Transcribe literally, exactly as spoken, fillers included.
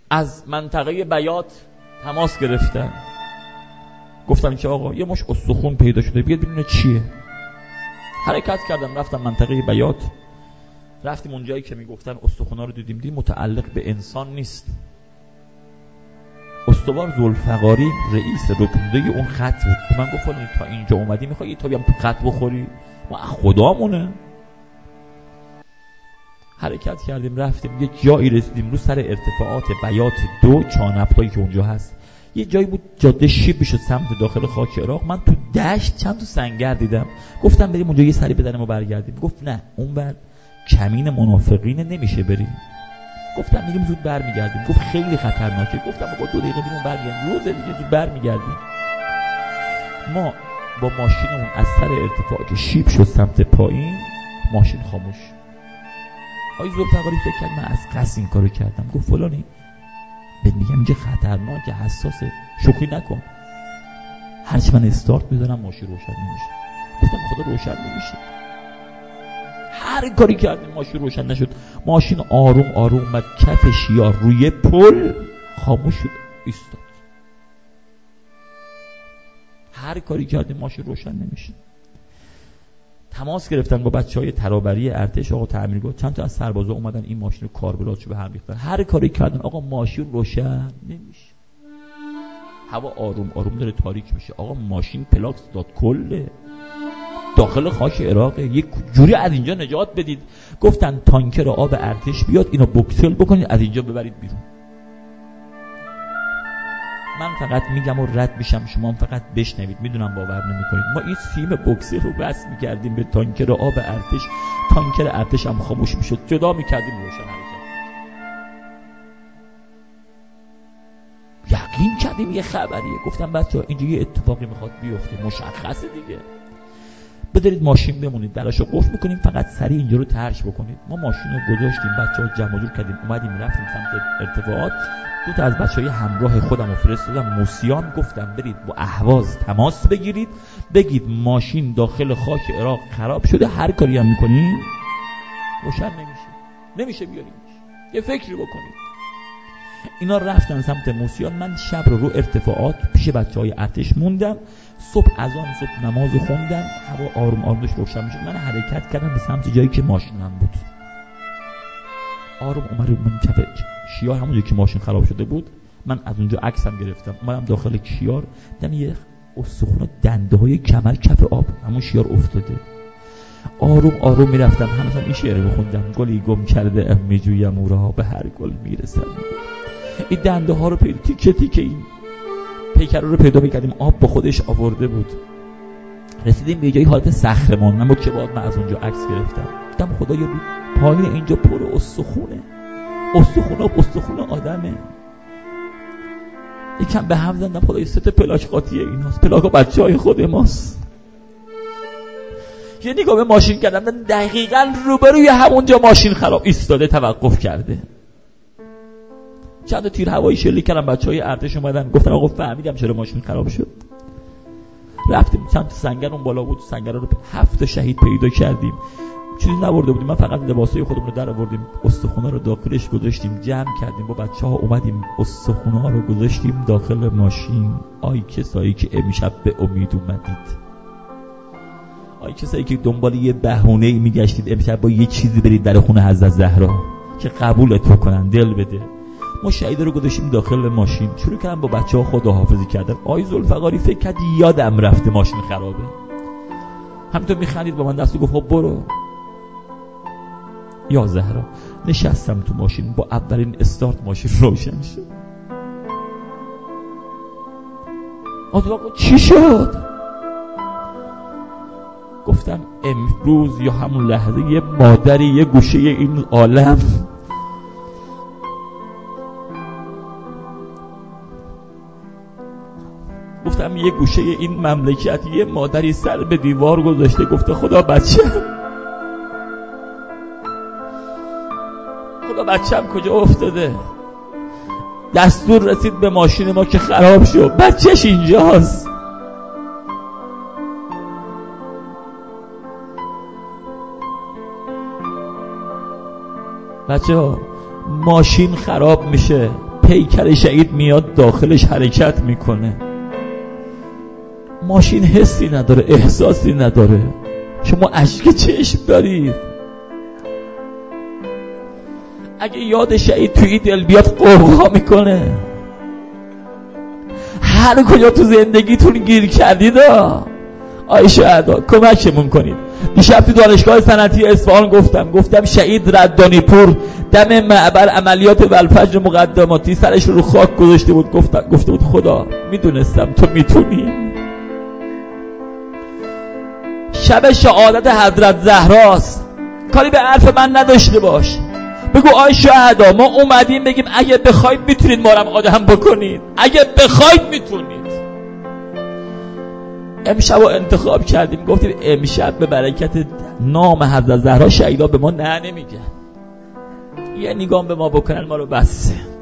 از منطقه بیات تماس گرفتن، گفتم که آقا یه مش استخون پیدا شده، بیاد ببینه چیه. حرکت کردم رفتم منطقه بیات، رفتیم اونجایی که میگفتن استخونا رو دیدیم، دیدیم متعلق به انسان نیست. استوار ذوالفقاری رئیس رکنده اون خط بود. به من گفت فلانی تا اینجا اومدی میخوای یه تابی هم تو خط بخوری؟ ما خدامونه. حرکت کردیم رفتیم یه جایی رسیدیم رو سر ارتفاعات بیات دو چانفتایی که اونجا هست. یه جایی بود جاده شیب میشد سمت داخل خاک عراق. من تو دشت چند تا سنگر دیدم، گفتم بریم اونجا یه سری بزنیم و برگردیم. گفت نه اونور کمین منافقینه نمیشه بریم. گفتم میریم زود برمیگردیم. گفت خیلی خطرناکه. گفتم با دو دقیقه بریم برگردیم، روز دیگه زود برمیگردیم. ما با ماشینمون از سر ارتفاع که شیب شد سمت پایین، ماشین خاموش. آقای ذوالفقاری فکر کرد من از قصد این کارو کردم. گفت فلانی بهت میگم اینجا خطرناکه، حساسه، شوخی نکن. هرچی من استارت میذارم ماشین روشن نمیشه. گفتم خدا روشن نمیشه. هر کاری کردیم ماشین روشن نشد. ماشین آروم آروم اومد کف شیار روی پل، خاموش شد، ایستاد. هر کاری کردیم ماشین روشن نمیشه. تماس گرفتن با بچهای ترابری ارتش، آقا تعمیرگاه چند تا از سربازا اومدن این ماشین رو کاربراتشو به هم ریختن. هر کاری کردن آقا ماشین روشن نمیشه. هوا آروم آروم داره تاریک میشه. آقا ماشین پلاکس داد کله داخل خاک عراق، یک جوری از اینجا نجات بدید. گفتن تانکر آب ارتش بیاد اینو بوکسل بکنید از اینجا ببرید بیرون. من فقط میگم و رد میشم، شما فقط بشنوید. میدونم باور نمیکنید. ما این سیم بوکسل رو وصل میکردیم به تانکر آب ارتش، تانکر ارتش هم خاموش میشد، جدا میکردیم روشن حرکت. یقین کردیم یه خبریه. گفتم بچه‌ها اینجا یه اتفاقی میخواد بیفته، مشخصه دیگه. بذارید ماشین بمونید، دراشو قفل میکنیم، فقط سریع اینجا رو ترش بکنید. ما ماشین رو گذاشتیم، بچه‌ها جمع جور کردیم، اومدیم رفتیم سمت ارتفاعات. دو تا از بچهای همراه خودم رو فرستادم موسیان، گفتم برید با اهواز تماس بگیرید، بگید ماشین داخل خاک عراق خراب شده، هر کاری هم میکنین روشن نمیشه، نمیشه بیاریمش، یه فکری بکنید. اینا رفتن سمت موسیان. من شب رو رو ارتفاعات پیش بچهای ارتش موندم. صبح اذان صبح نماز خوندم، هوا آروم آروم داشت روشن میشد. من حرکت کردم به سمت جایی که ماشینم بود. آروم اومدم من کف شیار همونجایی که ماشین خراب شده بود. من از اونجا عکسم گرفتم، اومدم داخل شیار، دیدم یه استخوان دنده های کمر کف آب همون شیار افتاده. آروم آروم میرفتم، همین این شعر رو خوندم: گلی گم کرده ام میجویم او را، به هر گل میرسم. این دنده ها رو پیدا تیکه تیکه این پیکر رو پیدا میکردیم، آب با خودش آورده بود. رسیدیم به جایی حالت صخره‌مان. من با کباب من از اونجا عکس گرفتم. دیدم خدایا پایین اینجا پر استخونه، استخونه استخونه آدمه. یکم به هم زدم، خدایا سه پلاک قاطی ایناست، پلاکا بچهای خود ماست. یه نگاه به ماشین کردم، دقیقاً روبروی همونجا ماشین خراب ایستاده، توقف کرده. چند تا تیر هوایی شلیک کردن، بچهای ارتش اومدن گفتن آقا فهمیدم چرا ماشین خراب شد. رفتیم چند تا سنگر اون بالا بود، سنگرا رو هفت تا شهید پیدا کردیم. چیزی نبرده بودیم، من فقط لباسای خودمون رو در آوردیم، استخونا رو داخلش گذاشتیم، جمع کردیم، با بچه‌ها اومدیم استخونا رو گذاشتیم داخل ماشین. آی کسایی که امشب به امید اومدید، آی کسایی که دنبال یه بهونه‌ای میگشتید امشب با یه چیزی برید در خونه حضرت زهرا که قبولت بکنن، دل بده. ما شهیدا رو گذاشتیم داخل ماشین، شروع کردم با بچه‌ها خداحافظی کردن. آی ذوالفقاری فکر کرد یادم رفته ماشین خرابه، همینطور میخندید با من، دستو گفت خب برو. یا زهرا نشستم تو ماشین، با اولین استارت ماشین روشن شد. آقا چی شد؟ گفتم امروز یا همون لحظه یه مادری یه گوشه این عالم گفتم یه گوشه این مملکت یه مادری سر به دیوار گذاشته، گفته خدا بچه خدا بچه‌م کجا افتاده. دستور رسید به ماشین ما که خراب شد، بچهش اینجاست. بچه ها ماشین خراب میشه، پیکر شهید میاد داخلش حرکت میکنه. ماشین حسی نداره، احساسی نداره. شما اشک چشم دارید. اگه یاد شهید توی دل بیاد قوقا میکنه. هر کجا تو زندگیتون گیر کردید آی شهدا کمکمون کنید. دیشب تو دانشگاه صنعتی اصفهان گفتم گفتم شهید ردانی پور دم معبر عملیات والفجر مقدماتی سرش رو خاک گذاشته بود. گفتم گفته بود خدا میدونستم تو میتونی. شب شهادت حضرت زهراست، کاری به حرف من نداشته باش. بگو آی شهدا ما اومدیم بگیم اگه بخواید میتونید ما رو آدم بکنید، اگه بخواید میتونید. امشب رو انتخاب کردیم گفتیم امشب به برکت نام حضرت زهرا شهیدا به ما نه نمیگن، یه نگاه به ما بکنن ما رو بسه.